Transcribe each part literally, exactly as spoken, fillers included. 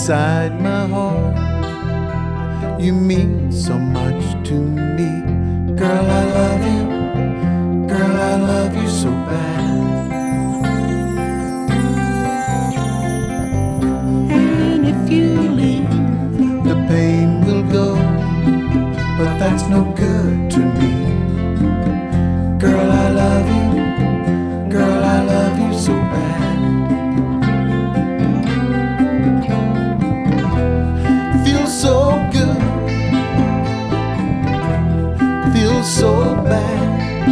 inside my heart. You mean so much to me. Girl, I love you. Girl, I love you so bad. And if you leave, the pain will go, but that's no good to me. Girl, I love you. Girl, I love you so bad. Feels so good. Feels so bad.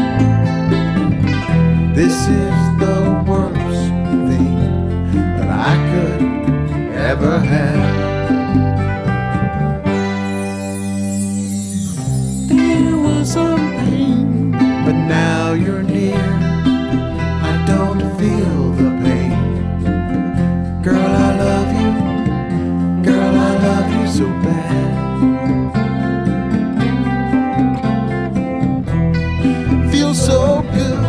This is the worst thing that I could ever have. There was some pain, but now you're near. I don't feel the pain. Girl, I love you. Girl, I love you so bad. Feels so good.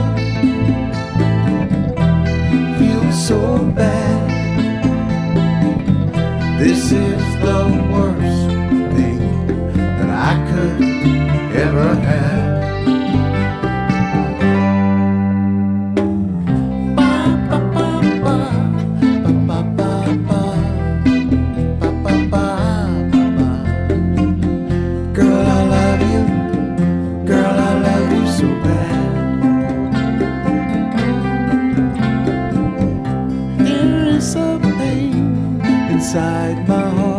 Feels so bad. This is the worst thing that I could ever have. Girl, I love you. Girl, I love you so bad. There is a pain inside my heart.